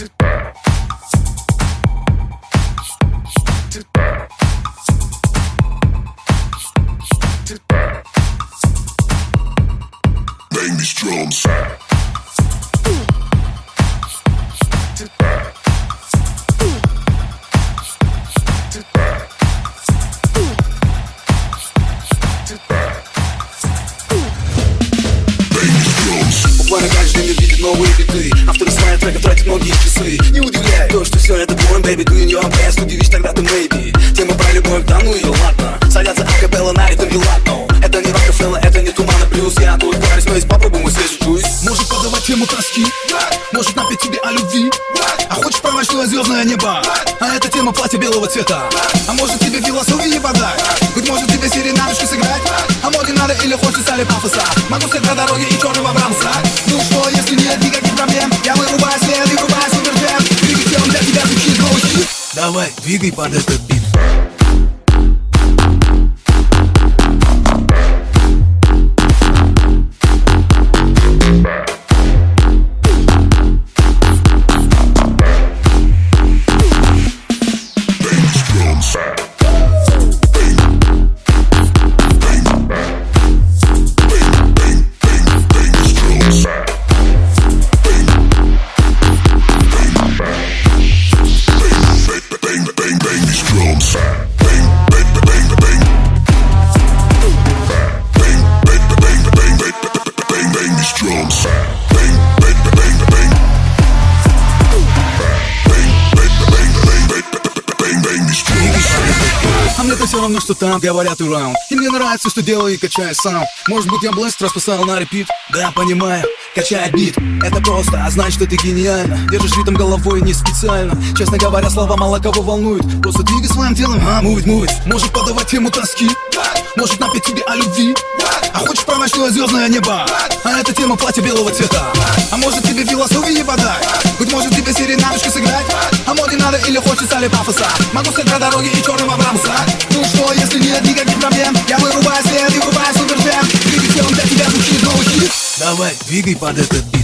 Bang these drums. Буквально каждый мир видит новые биты. Авторы своих треков тратят многие часы. Не удивляет то, что все это porn, baby, do in your best. Удивишь тогда ты maybe. Тема про любовь, да ну ее ладно. Садятся акапелла на ритм и ладно. Это не Рокфеллер, это не Туман и Блюз. Я тут парень, но есть попробуй мой свежий джуйс. Может подавать тему тоски, может напеть тебе о любви. А хочешь про ночное звездное небо, а это тема платья белого цвета. А может тебе философии подать, быть может тебе серенадочку сыграть. А моде надо или хочется ли пафоса. Могу сказать про дороги и черного Брамса. Ну что, если нет никаких проблем, я вырубаю свет и врубаю суперджем. Двигателем для тебя звучит новый хит. Давай, двигай под этот бит. А мне-то все равно, что там говорят и раунд. И мне нравится, что делаю и качаю сам. Может быть я блэст раз поставил на репит. Да, понимаю, качает бит. Это просто, а значит, что ты гениально. Держишь ритм головой не специально. Честно говоря, слова мало кого волнуют. Просто двигай своим телом, move it. Может подавать тему тоски, может напеть тебе о любви. А хочешь про ночное звездное небо, а это тема платья белого цвета. А может тебе философии подать, быть может тебе серенадочку сыграть. А моде надо или хочется ли пафоса. Могу сказать про дороги и черного Брамса. Ну что, если нет никаких проблем, я вырубаю свет и врубаю суперджем. Двигателем для тебя звучит новый хит. Давай, двигай под этот бит.